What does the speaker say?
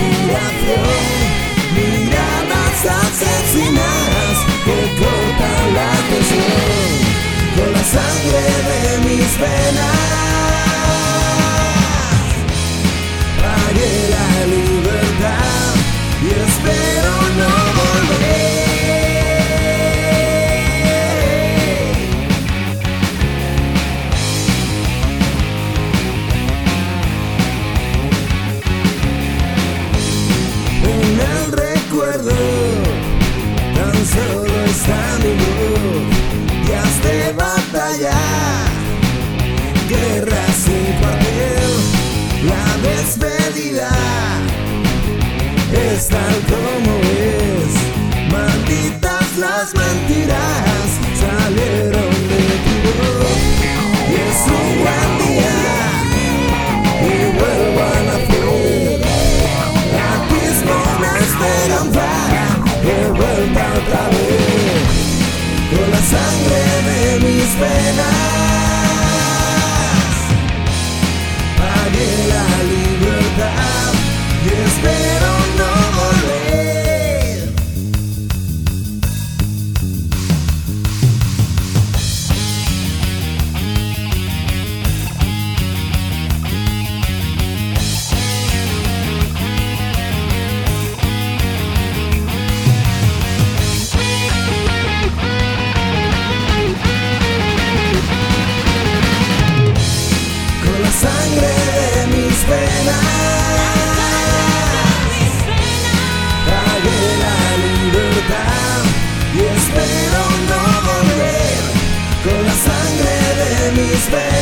admiración, miradas asesinas que cortan la tensión con la sangre de mis venas. Pagué la libertad y espero no volver. En el recuerdo tan solo está mi voz, días de batalla, guerra sin papel, la despedida es tal como es. Malditas las mentiras salieron de tu voz y es un buen día y vuelvo a nacer. Aquí es una esperanza que vuelva otra vez con la sangre de mis venas. Pagué la libertad y espero no volver. Con la sangre de mis venas, pagué la libertad y espero no volver. Con la sangre de mis venas.